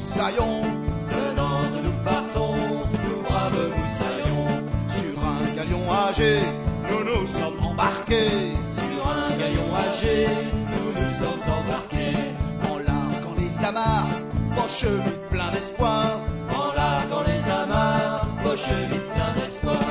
moussaillons. De Nantes nous partons, nous braves moussaillons. Sur un galion âgé, nous nous sommes embarqués. Sur un galion âgé, nous nous sommes embarqués. En larguant les amarres, poche vide plein d'espoir. En larguant les amarres, poche vide plein d'espoir.